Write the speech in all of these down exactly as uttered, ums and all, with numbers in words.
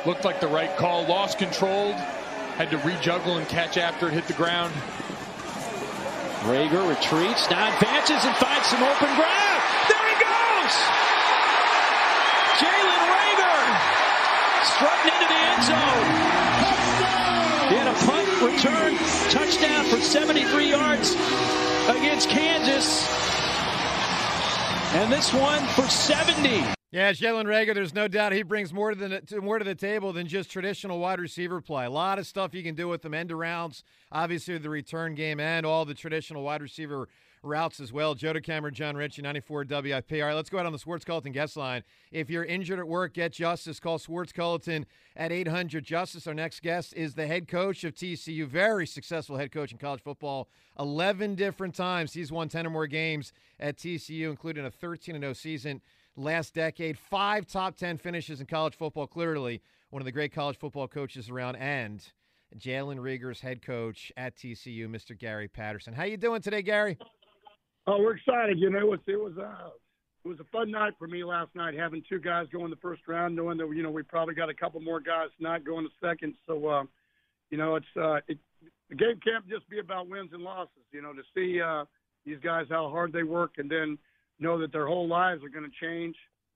Looked like the right call. Lost control. Had to rejuggle and catch after it hit the ground. Reagor retreats, now advances and finds some open ground. There he goes! Jalen Reagor strutting into the end zone. He had a punt return touchdown for seventy-three yards against Kansas. And this one for seventy. Yeah, Jalen Reagor, there's no doubt he brings more to the more to the table than just traditional wide receiver play. A lot of stuff you can do with them, end arounds, obviously the return game, and all the traditional wide receiver routes as well. Joe DeCamera, John Ritchie, ninety-four W I P. All right, let's go out on the Swartz Culleton guest line. If you're injured at work, get Justice. Call Swartz Culleton at eight hundred Justice. Our next guest is the head coach of T C U. Very successful head coach in college football. eleven different times he's won ten or more games at T C U, including a thirteen and oh season last decade. Five top ten finishes in college football. Clearly one of the great college football coaches around, and Jalen Reagor's head coach at T C U, Mister Gary Patterson. How you doing today, Gary? Oh, we're excited. You know, it was it was uh, it was a fun night for me last night, having two guys go in the first round, knowing that you know we probably got a couple more guys not going to second. So, uh, you know, it's uh, it, the game can't just be about wins and losses. You know, to see uh, these guys how hard they work, and then know that their whole lives are going to change,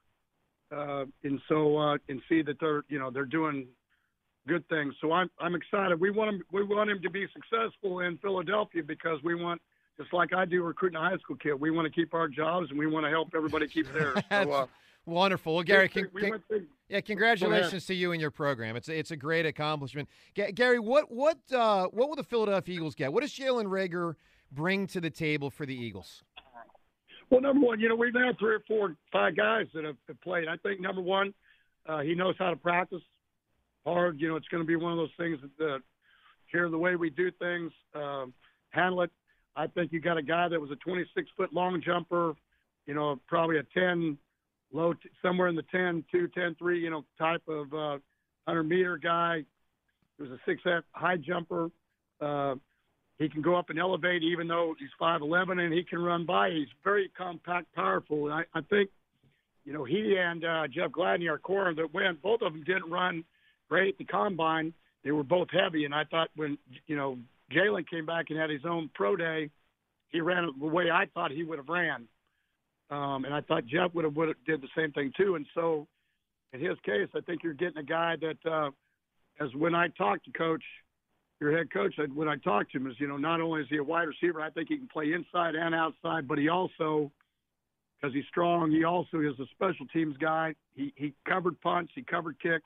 uh, and so uh, and see that they're you know they're doing good things. So I'm I'm excited. We want him we want him to be successful in Philadelphia because we want. Just like I do recruiting a high school kid, we want to keep our jobs and we want to help everybody keep theirs. That's so, uh, wonderful. Well, Gary, con- we con- went through, yeah, congratulations to you and your program. It's a, it's a great accomplishment. G- Gary, what what uh, what will the Philadelphia Eagles get? What does Jalen Reagor bring to the table for the Eagles? Well, number one, you know, we've had three or four, five guys that have, have played. I think number one, uh, he knows how to practice hard. You know, it's going to be one of those things that uh, here the way we do things, uh, handle it. I think you got a guy that was a twenty-six foot long jumper, you know, probably a ten, low, t- somewhere in the ten, two, ten, three, you know, type of uh, one hundred meter guy. He was a six high jumper. Uh, he can go up and elevate even though he's five eleven, and he can run by. He's very compact, powerful. And I, I think, you know, he and uh, Jeff Gladney, our core that went, both of them didn't run great at the combine. They were both heavy, and I thought when, you know, Jalen came back and had his own pro day, he ran it the way I thought he would have ran. Um, and I thought Jeff would have, would have did the same thing too. And so in his case, I think you're getting a guy that, uh, as when I talked to coach, your head coach, when I talked to him is, you know, not only is he a wide receiver, I think he can play inside and outside, but he also, because he's strong, he also is a special teams guy. He, he covered punts, he covered kicks.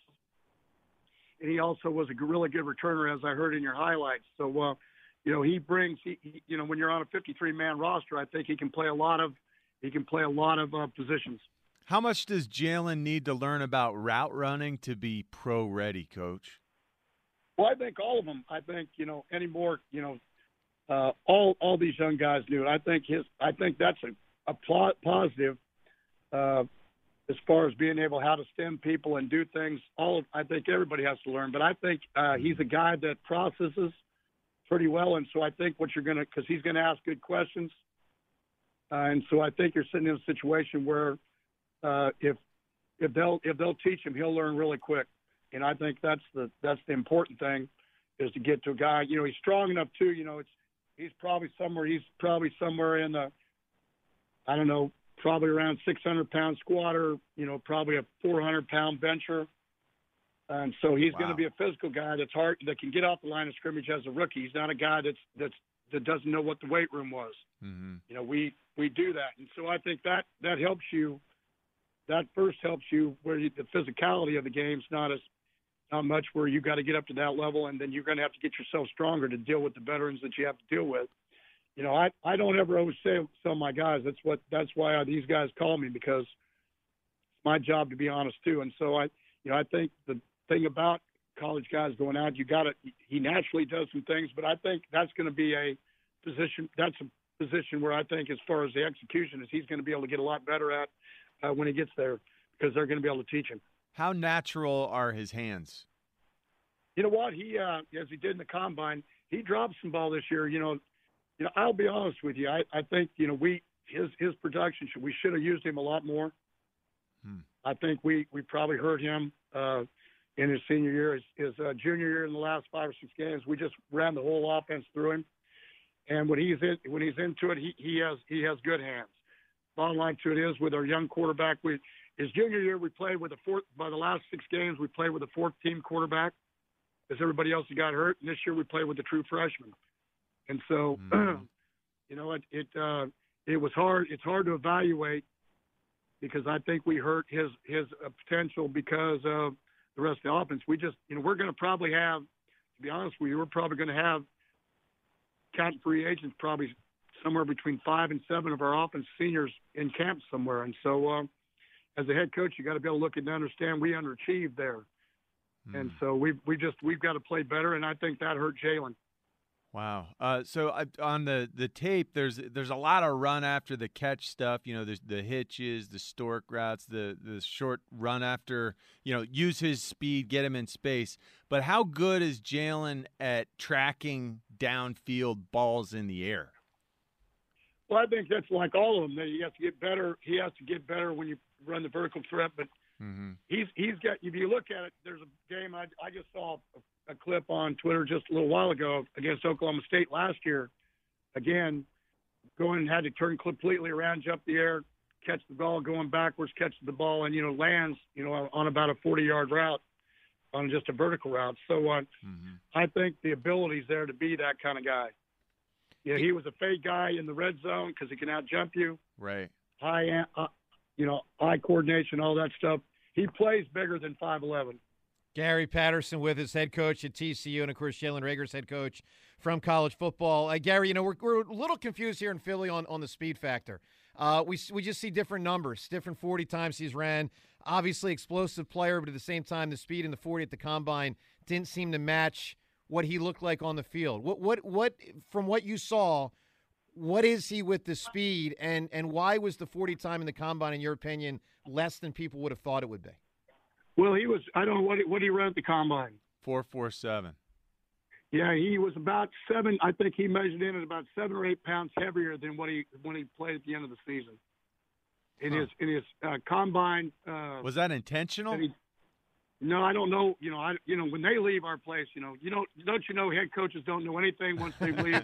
And he also was a really good returner, as I heard in your highlights. So, uh, you know, he brings, he, he, you know, when you're on a fifty-three man roster, I think he can play a lot of, he can play a lot of uh, positions. How much does Jalen need to learn about route running to be pro ready, Coach? Well, I think all of them. I think you know anymore. You know, uh, all all these young guys do it. I think his. I think that's a a pl- positive. Uh, as far as being able how to stem people and do things, all of, I think everybody has to learn. But I think uh, he's a guy that processes pretty well, and so I think what you're going to, because he's going to ask good questions, uh, and so I think you're sitting in a situation where uh, if if they'll if they'll teach him, he'll learn really quick. And I think that's the that's the important thing, is to get to a guy. You know, he's strong enough too. You know, it's he's probably somewhere he's probably somewhere in the I don't know. Probably around six hundred pound squatter, you know, probably a four hundred pound bencher. And so he's wow. going to be a physical guy that's hard, that can get off the line of scrimmage as a rookie. He's not a guy that's, that's, that doesn't know what the weight room was. Mm-hmm. You know, we, we do that. And so I think that, that helps you. That first helps you where you, the physicality of the game's not as, not much where you got to get up to that level. And then you're going to have to get yourself stronger to deal with the veterans that you have to deal with. You know, I, I don't ever always say tell my guys. That's what that's why I, these guys call me, because it's my job to be honest too. And so I, you know, I think the thing about college guys going out, you got to. He naturally does some things, but I think that's going to be a position. That's a position where I think, as far as the execution, is he's going to be able to get a lot better at uh, when he gets there, because they're going to be able to teach him. How natural are his hands? You know what? He uh, as he did in the combine, he dropped some ball this year. You know. You know, I'll be honest with you. I, I think, you know, we his his production, should, we should have used him a lot more. Hmm. I think we, we probably hurt him. Uh, in his senior year. His, his uh, junior year, in the last five or six games, we just ran the whole offense through him. And when he's in, when he's into it, he, he has he has good hands. Bottom line to it is, with our young quarterback, we his junior year we played with a fourth. By the last six games, we played with a fourth team quarterback, because everybody else got hurt. And this year we played with a true freshman. And so, mm. you know, it it uh, it was hard. It's hard to evaluate, because I think we hurt his his uh, potential because of the rest of the offense. We just, you know, we're going to probably have, to be honest with you, we're probably going to have counting free agents probably somewhere between five and seven of our offense seniors in camp somewhere. And so, uh, as a head coach, you got to be able to look and understand we underachieved there. Mm. And so we we just we've got to play better, and I think that hurt Jalen. Wow. Uh, so uh, on the, the tape, there's there's a lot of run after the catch stuff. You know, there's the hitches, the stork routes, the the short run after. You know, use his speed, get him in space. But how good is Jalen at tracking downfield balls in the air? Well, I think that's like all of them. That he has to get better. He has to get better when you run the vertical threat. But mm-hmm. he's he's got. If you look at it, there's a game I I just saw a, a clip on Twitter just a little while ago against Oklahoma State last year. Again, going had to turn completely around, jump the air, catch the ball, going backwards, catch the ball, and you know lands you know on about a forty-yard route, on just a vertical route. So uh, mm-hmm. I think the ability's there to be that kind of guy. Yeah, he was a fade guy in the red zone because he can out-jump you. Right. High, uh, you know, eye coordination, all that stuff. He plays bigger than five eleven. Gary Patterson with his head coach at T C U, and, of course, Jalen Reagor's head coach from college football. Uh, Gary, you know, we're, we're a little confused here in Philly on, on the speed factor. Uh, we we just see different numbers, different forty times he's ran. Obviously, explosive player, but at the same time, the speed in the forty at the combine didn't seem to match what he looked like on the field. What what what from what you saw, what is he with the speed, and and why was the forty time in the combine, in your opinion, less than people would have thought it would be? Well, he was. I don't know what what he ran at the combine. Four four seven. Yeah, he was about seven. I think he measured in at about seven or eight pounds heavier than what he when he played at the end of the season. In huh. his in his uh, combine. Uh, was that intentional? He, No, I don't know. You know, I you know when they leave our place, you know, you don't don't you know head coaches don't know anything once they leave.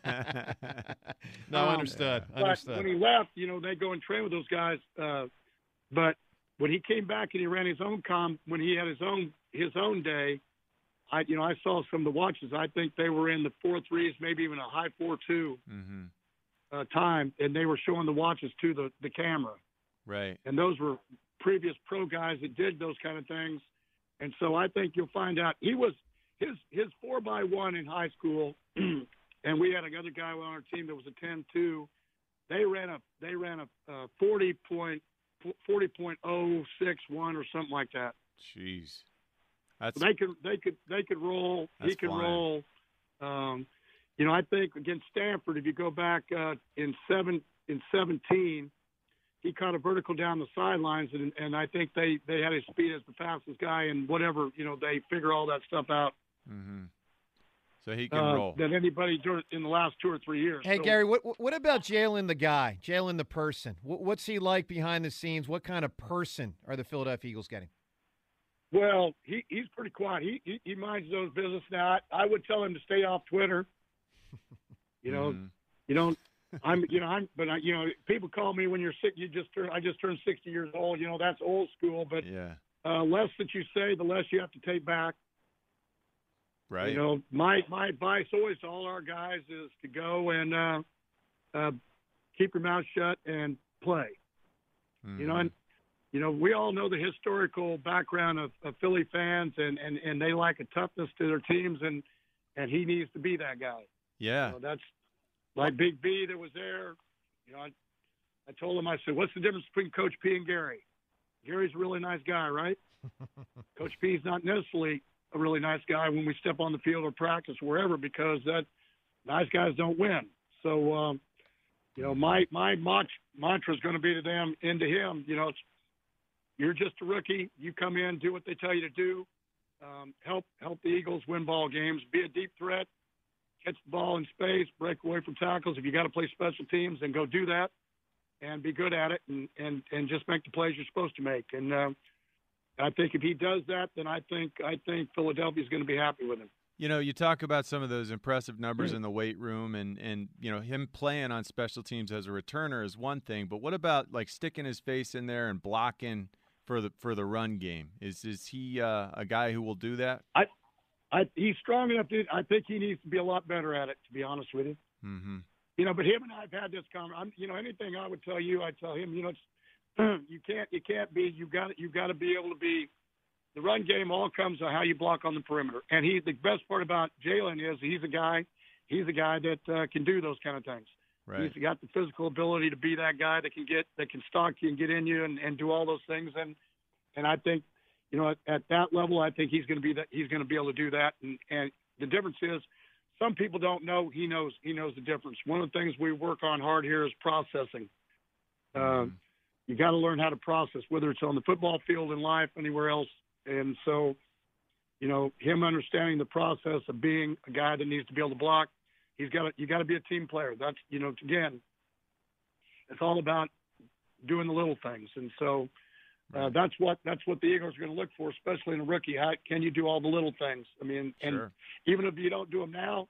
no, um, understood. But understood. when he left, you know, they go and train with those guys. Uh, but when he came back and he ran his own com, when he had his own his own day, I you know I saw some of the watches. I think they were in the four threes, maybe even a high four two mm-hmm. uh, time, and they were showing the watches to the the camera. Right. And those were previous pro guys that did those kind of things. And so I think you'll find out he was his his four by one in high school, and we had another guy on our team that was a ten two. They ran a they ran a uh, forty point forty point oh six one or something like that. Jeez, that's so they could they could they could roll. He could flying. roll. Um, you know, I think against Stanford, if you go back uh, in seven in seventeen. He caught a vertical down the sidelines, and, and I think they, they had his speed as the fastest guy, and whatever, you know, they figure all that stuff out. Mm-hmm. So he can uh, roll. Than anybody in the last two or three years. Hey, so, Gary, what what about Jalen the guy, Jalen the person? What, what's he like behind the scenes? What kind of person are the Philadelphia Eagles getting? Well, he, he's pretty quiet. He, he he minds his own business now. I, I would tell him to stay off Twitter. You know, mm-hmm. you don't. I'm, you know, I'm, but I, you know, people call me when you're sick. You just turn. I just turned sixty years old. You know, that's old school. But yeah, uh, less that you say, the less you have to take back. Right. You know, my my advice always to all our guys is to go and uh, uh, keep your mouth shut and play. Mm-hmm. You know, and you know, we all know the historical background of, of Philly fans, and, and, and they like a toughness to their teams, and and he needs to be that guy. Yeah, you know, that's. Like Big B that was there, you know, I, I told him, I said, what's the difference between Coach P and Gary? Gary's a really nice guy, right? Coach P is not necessarily a really nice guy when we step on the field or practice, wherever, because that nice guys don't win. So, um, you know, my, my mantra is going to be to them and to him, you know, it's, you're just a rookie. You come in, do what they tell you to do, um, help help the Eagles win ball games, be a deep threat. Catch the ball in space, break away from tackles. If you got to play special teams, then go do that and be good at it and, and, and just make the plays you're supposed to make. And, uh, I think if he does that, then I think I think Philadelphia's going to be happy with him. You know, you talk about some of those impressive numbers in the weight room, and, and you know, him playing on special teams as a returner is one thing. But what about like sticking his face in there and blocking for the for the run game? Is is he uh, a guy who will do that? I, I he's strong enough to. I think he needs to be a lot better at it. To be honest with you, Mm-hmm. you know. But him and I've had this conversation. You know, anything I would tell you, I tell him. You know, it's, you can't you can't be. You got you got to be able to be. The run game all comes to how you block on the perimeter. And he, the best part about Jalen is he's a guy, he's a guy that uh, can do those kind of things. Right. He's got the physical ability to be that guy that can get, that can stalk you and get in you and, and do all those things. And, and I think, you know, at, at that level, I think he's going to be that, he's going to be able to do that. And, and the difference is some people don't know, he knows, he knows the difference. One of the things we work on hard here is processing. Uh, Mm-hmm. You got to learn how to process, whether it's on the football field, in life, anywhere else. And so, you know, him understanding the process of being a guy that needs to be able to block, he's got to, you got to be a team player. That's, you know, again, it's all about doing the little things. And so uh, that's what, that's what the Eagles are going to look for, especially in a rookie. How can you do all the little things? I mean, and Sure. even if you don't do them now,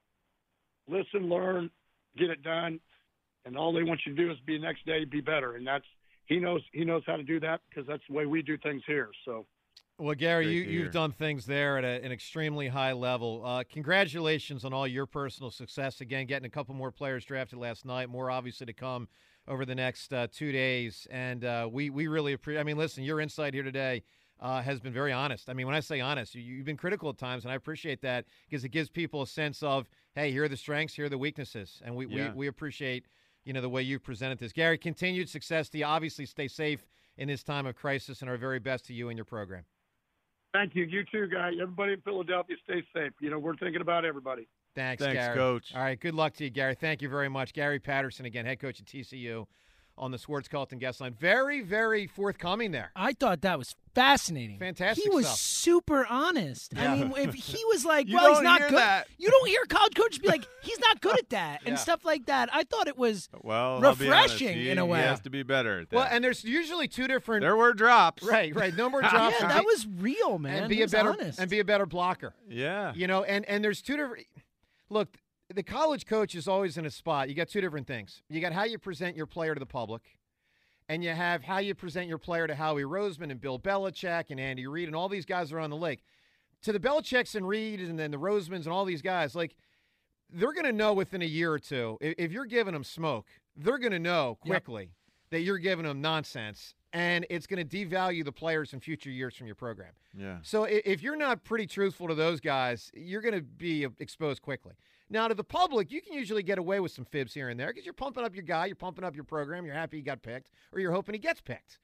listen, learn, get it done. And all they want you to do is be the next day, be better. And that's, he knows, he knows how to do that because that's the way we do things here. So. Well, Gary, Great you, to you've hear. done things there at a, an extremely high level. Uh, congratulations on all your personal success. Again, getting a couple more players drafted last night, more obviously to come over the next uh, two days. And uh, we, we really appreciate – I mean, listen, your insight here today uh, has been very honest. I mean, when I say honest, you, you've been critical at times, and I appreciate that because it gives people a sense of, hey, here are the strengths, here are the weaknesses. And we, Yeah. we, we appreciate, you know, the way you've presented this. Gary, continued success to you. Obviously, stay safe in this time of crisis, and our very best to you and your program. Thank you. You too, guy. Everybody in Philadelphia, stay safe. You know, we're thinking about everybody. Thanks, Thanks, Gary. Coach. All right, good luck to you, Gary. Thank you very much. Gary Patterson, again, head coach at T C U on the Swartz Colton guest line. Very, very forthcoming there. I thought that was fascinating. Fantastic He was stuff. super honest. Yeah. I mean, if he was like, You well, he's don't not hear good. that. You don't hear college coaches be like, he's not good at that Yeah. and stuff like that. I thought it was Well, I'll be honest, refreshing he- in a way. He has to be better at that. Well, and there's usually two different. there were drops. Right, right. No more drops. yeah, and that be- was real, man. and be He a was better honest. and be a better blocker. Yeah. You know, and and there's two different. Look, the college coach is always in a spot. You got two different things. You got how you present your player to the public, and you have how you present your player to Howie Roseman and Bill Belichick and Andy Reid and all these guys around the league. To the Belichicks and Reid and then the Rosemans and all these guys, like they're going to know within a year or two if, if you're giving them smoke, they're going to know quickly that you're giving them nonsense, and it's going to devalue the players in future years from your program. Yeah. So i- if you're not pretty truthful to those guys, you're going to be exposed quickly. Now, to the public, you can usually get away with some fibs here and there because you're pumping up your guy, you're pumping up your program, you're happy he got picked, or you're hoping he gets picked.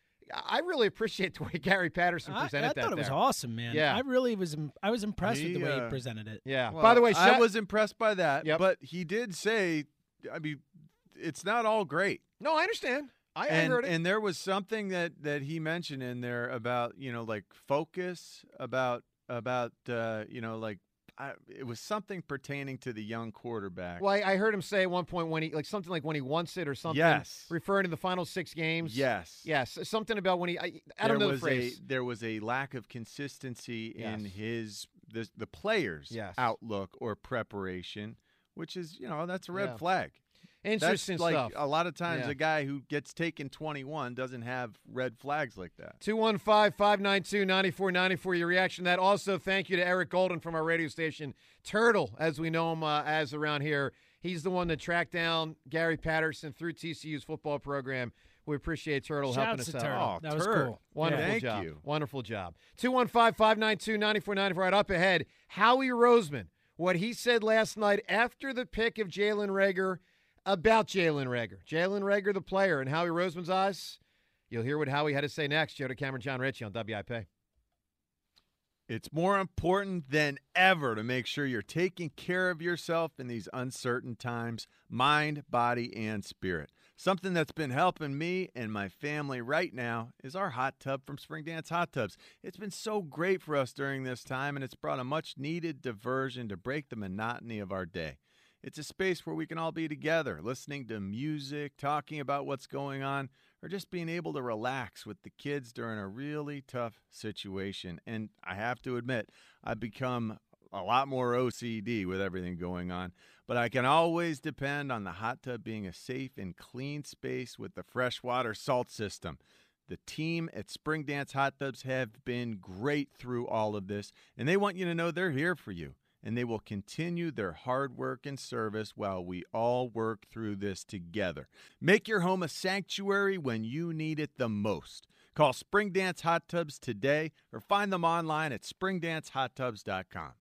I really appreciate the way Gary Patterson I, presented I that thought it was there. awesome, man. Yeah. I really was. im- I was impressed He, with the way uh, he presented it. Yeah. Well, By the way, I Shaq- was impressed by that, Yep. but he did say, I mean, it's not all great. no, I understand. I, I and, heard it. and there was something that, that he mentioned in there about, you know, like focus, about, about uh, you know, like I, it was something pertaining to the young quarterback. Well, I, I heard him say at one point when he, like something like when he wants it or something. Yes. Referring to the final six games. Yes. Yes. Something about when he, I, I don't there know was the phrase. A, there was a lack of consistency in Yes. his the, the players' Yes. outlook or preparation, which is, you know, that's a red Yeah. flag. Interesting That's like stuff. a lot of times Yeah. a guy who gets taken twenty-one doesn't have red flags like that. two one five, five nine two, nine four nine four, your reaction to that. Also, thank you to Eric Golden from our radio station, Turtle, as we know him uh, as around here. He's the one that tracked down Gary Patterson through T C U's football program. We appreciate Turtle helping Shouts us to out. Turtle. Oh, that was Turk. cool. Wonderful Thank job. you. Wonderful job. two one five, five nine two, nine four nine four. Right up ahead, Howie Roseman, what he said last night after the pick of Jalen Reagor about Jalen Reagor. Jalen Reagor, the player, in Howie Roseman's eyes. You'll hear what Howie had to say next. Joe DeCamera, John Ritchie on W I P. It's more important than ever to make sure you're taking care of yourself in these uncertain times, mind, body, and spirit. Something that's been helping me and my family right now is our hot tub from Spring Dance Hot Tubs. It's been so great for us during this time, and it's brought a much-needed diversion to break the monotony of our day. It's a space where we can all be together, listening to music, talking about what's going on, or or just being able to relax with the kids during a really tough situation. And I have to admit, I've become a lot more O C D with everything going on, but I can always depend on the hot tub being a safe and clean space with the freshwater salt system. The team at Spring Dance Hot Tubs have been great through all of this, and they want you to know they're here for you, and they will continue their hard work and service while we all work through this together. Make your home a sanctuary when you need it the most. Call Spring Dance Hot Tubs today or find them online at spring dance hot tubs dot com.